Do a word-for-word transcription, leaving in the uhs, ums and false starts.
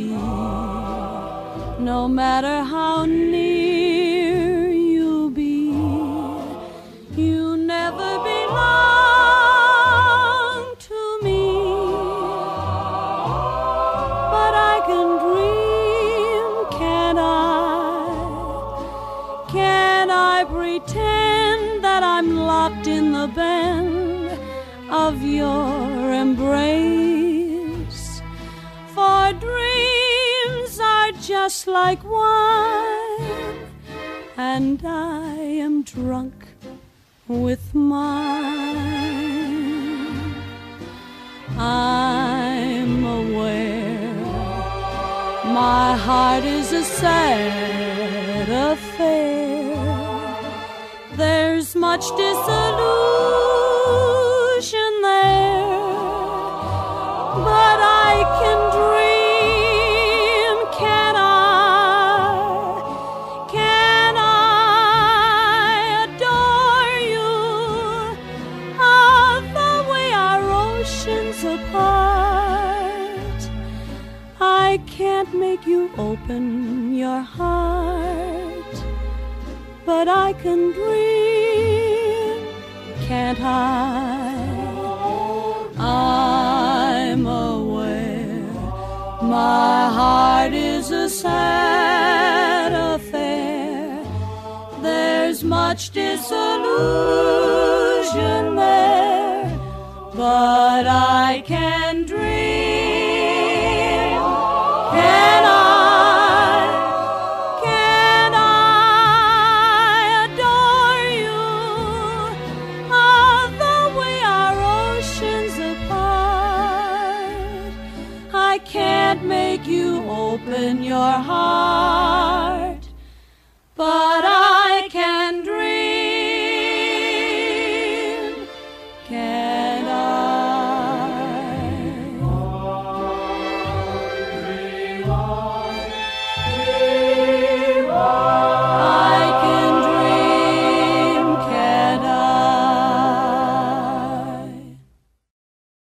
be. No matter how near you'll be, you never belong to me. But I can dream, can I? Can I pretend that I'm locked in the bend of your embrace? For dreams are just like wine, and I am drunk with mine. I'm aware my heart is a sad affair. There's much disillusion there, but I can dream, can I? Can I adore you all the way our oceans apart? I can't make you open your heart, but I can dream, can't I? I'm aware my heart is a sad affair. There's much disillusion there, but I can dream, can I? Can I adore you all the way our oceans apart? I can't make you open your heart, but I